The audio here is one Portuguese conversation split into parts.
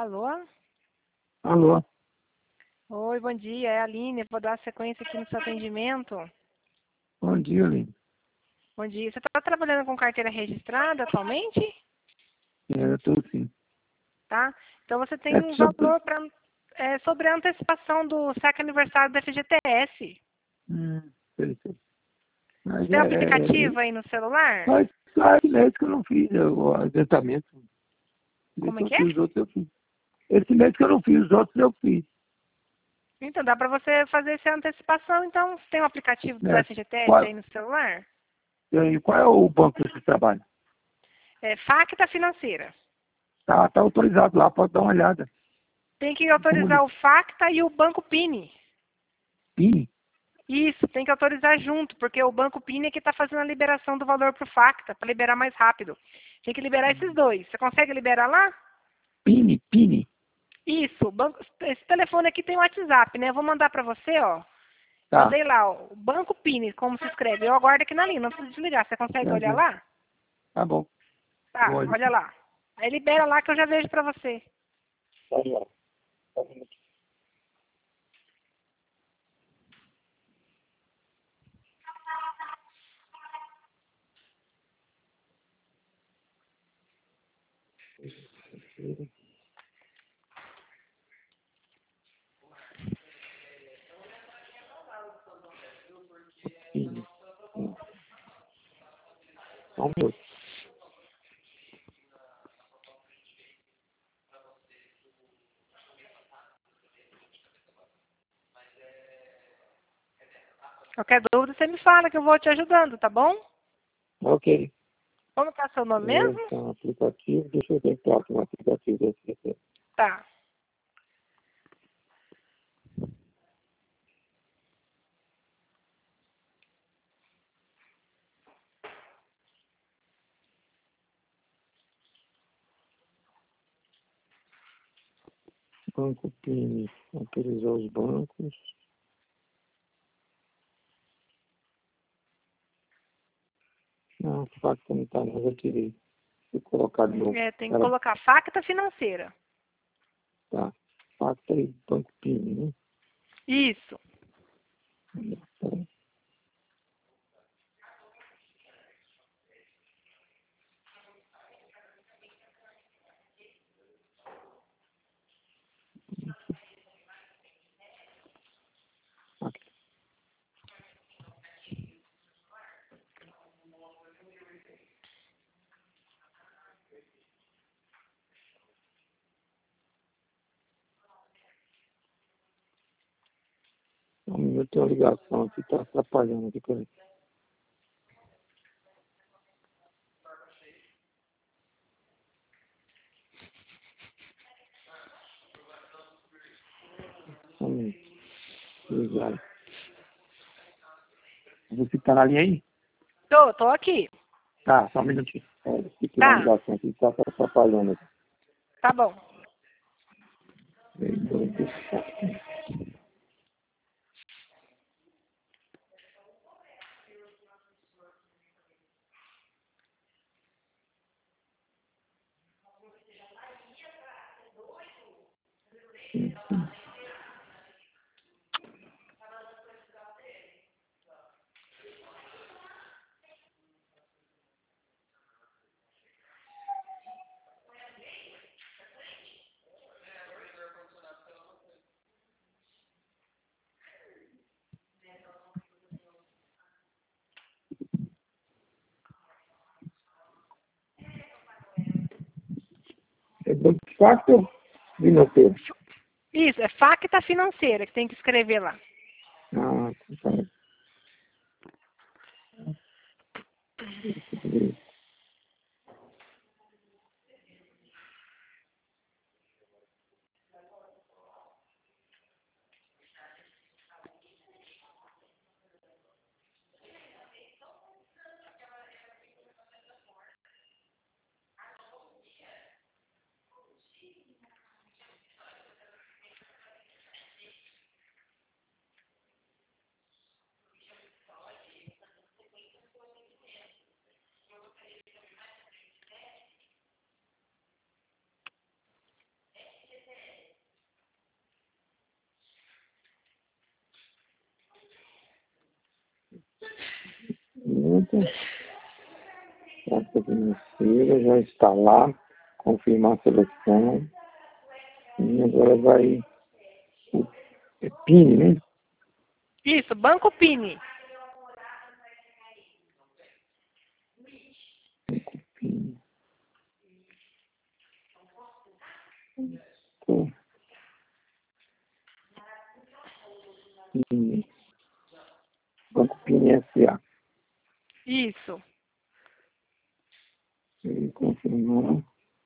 Alô? Alô? Oi, bom dia. É a Aline. Vou dar sequência aqui no seu atendimento. Bom dia, Aline. Bom dia. Você está trabalhando com carteira registrada atualmente? Eu estou sim. Tá? Então você tem É um sobre... valor sobre a antecipação do saque aniversário da FGTS. Sei. Mas Você tem um aplicativo aí no celular? faz mês que eu não fiz o adiantamento. Como é Eu que é? fiz os outros, eu fiz. Esse mês que eu não fiz, os outros eu fiz. Então dá para você fazer essa antecipação. Então você tem um aplicativo do Né? FGTS aí no celular? Qual é o banco que você trabalha? É Facta Financeira. Tá autorizado lá, pode dar uma olhada. Tem que autorizar o Facta e o Banco Pini. Pini? Isso, tem que autorizar junto, porque o Banco Pini é que está fazendo a liberação do valor para o Facta, para liberar mais rápido. Tem que liberar esses dois. Você consegue liberar lá? Pini. Isso, esse telefone aqui tem o WhatsApp, né? Eu vou mandar para você, ó. Tá. Mandei lá, ó, o Banco Pini, como se escreve. Eu aguardo aqui na linha, não precisa desligar. Você consegue olhar lá? Tá bom. Tá, Olha. olha lá. Aí libera lá que eu já vejo para você. Tá lá. Tá bom. Pini. Só um minuto. Qualquer dúvida, você me fala que eu vou te ajudando, tá bom? Ok. Como tá seu nome mesmo? Tá no aplicativo, deixa eu ver aqui no aplicativo desse. Tá. Banco Pini autorizou os bancos. Não, o fato não está, não, eu tirei. Fui colocar de novo. Tem que colocar Facta Financeira. Tá. Facta e Banco Pini, né? Isso. Tá. Um minuto tem uma ligação aqui, tá atrapalhando aqui pra mim. Um minuto. Obrigado. Você tá na linha aí? Tô aqui. Tá, só um minutinho. Tem que uma Tá, ligação aqui, tá atrapalhando aqui. tá bom. É Banco Facta ou financeiro? Isso, é Facta Financeira que tem que escrever lá. Ah, tá. Praça financeira, já está lá. Confirmar a seleção. E agora vai... É PIN, né? Isso, Banco Pini. PIN. PIN. Banco PIN S.A. Isso. E confirmar.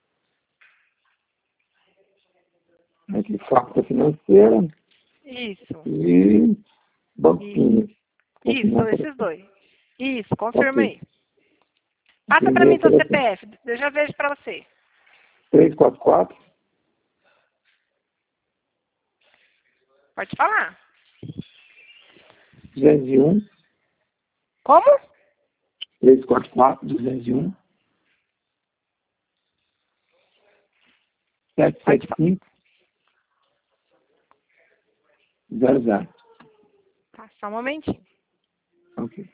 Aqui, Facta Financeira. Isso. E Banco PIN. Isso, esses dois. Isso, confirma Ok. aí. Passa para mim teu CPF, eu já vejo para você. 344 Pode falar. 201 Como? 344 201 775 00. Tá, só um momentinho. Ok.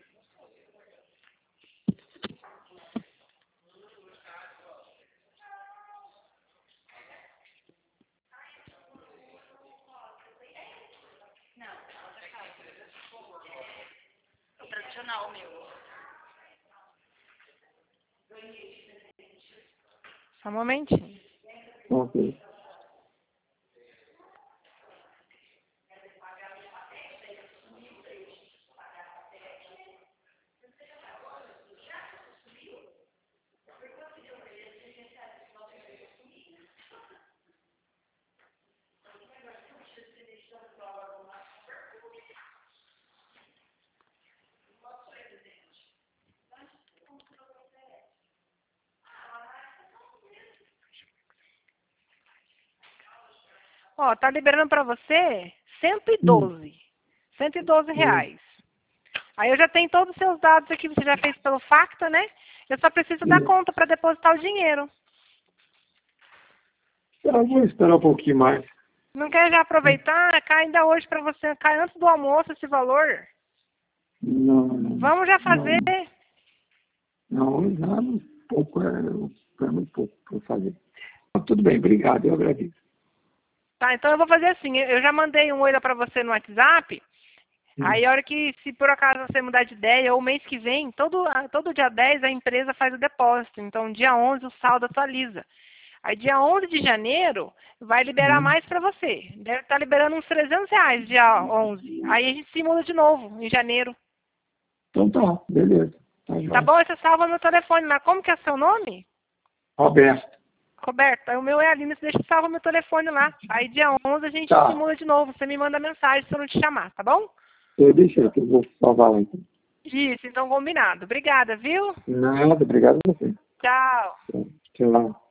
Só um momentinho. Ok. Ó, tá liberando para você 112. 112 reais. Aí eu já tenho todos os seus dados aqui, você já fez pelo Facta, né? Eu só preciso da conta para depositar o dinheiro. Eu vou esperar um pouquinho mais. Não quer já aproveitar? Cai ainda hoje para você, cai antes do almoço esse valor. Não. Vamos já fazer. Não, nada. Pouco é muito pouco para fazer. Mas tudo bem, obrigado, eu agradeço. Tá, então eu vou fazer assim, eu já mandei um oi lá pra você no WhatsApp, aí a hora que, se por acaso você mudar de ideia, ou mês que vem, todo dia 10 a empresa faz o depósito, então dia 11 o saldo atualiza. Aí dia 11 de janeiro vai liberar mais pra você, deve estar liberando uns 300 reais dia 11, aí a gente se muda de novo, em janeiro. Então tá, beleza. Tá Tá jóia. bom? Você salva meu telefone, mas como que é seu nome? Roberto. Roberto, aí o meu é Aline, você deixa salva meu telefone lá. Aí dia 11 a gente Tá. se muda de novo. Você me manda mensagem se eu não te chamar, tá bom? Eu deixei, que eu vou salvar lá então. Isso, então combinado. Obrigada, viu? Nada, obrigado a você. Tchau. Tchau.